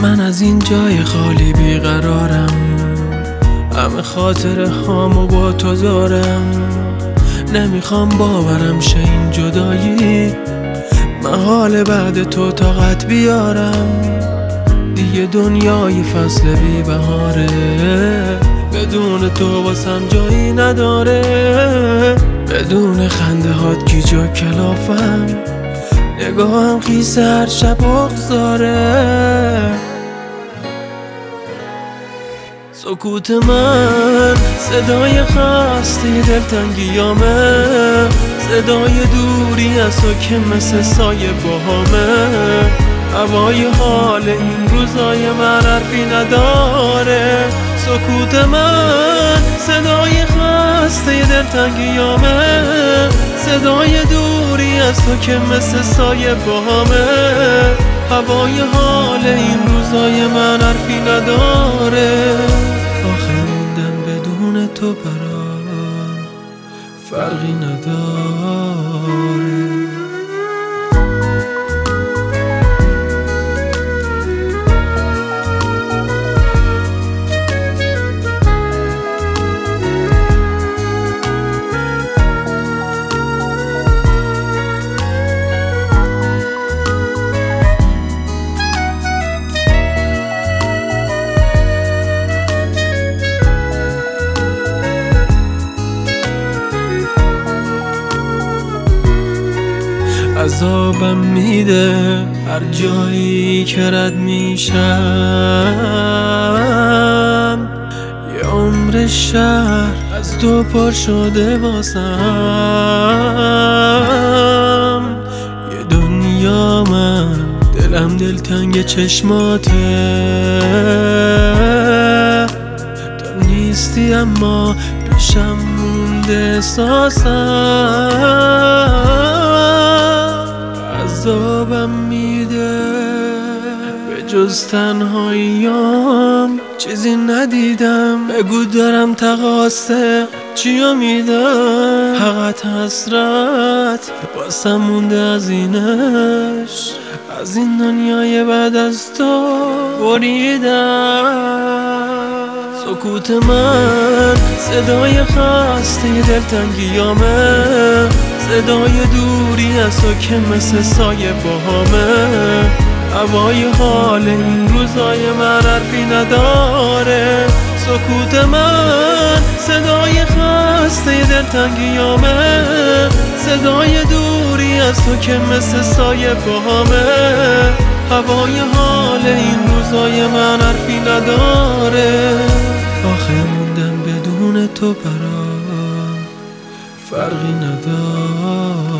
من از این جای خالی بیقرارم، همه خاطره هامو با تو دارم. نمیخوام باورم شه این جدایی، محال بعد تو طاقت بیارم. دیگه دنیای فصل بی بهاره، بدون تو واسم جایی نداره. بدون خنده هات گیجا کلافم، نگاهم خیسه هر شب بغضاره. سکوت من صدای خسته دلتنگیامه، صدای دوری از تو که مثل سایه باهامه. هوای حال این روزای من حرفی نداره. سکوت من صدای خسته دلتنگیامه، صدای دوری از تو که مثل سایه باهامه. هوای حال این روزای من حرفی نداره. آخه موندن بدون تو برام فرقی نداره. عذابم میده هر جایی که رد میشم. یه عمر شهر از تو پر شده واسم. یه دنیا من دلم دلتنگ چشماته. تو نیستی اما پیشم مونده احساسم. عذابم میده به جز تنهاییام چیزی ندیدم. بگو دارم تقاصه چیو میدم. فقط حسرت واسم مونده از اینش، از این دنیای بعد از تو بریدم. سکوت من صدای خسته دلتنگیامه، صدای دوری از تو که مثل سایه باهامه. هوای حال این روزای من حرفی نداره. سکوت من صدای خسته دلتنگیامه، صدای دوری از تو که مثل سایه باهامه. هوای حال این روزای من حرفی نداره. آخه موندن بدون تو برام فرقی نداره.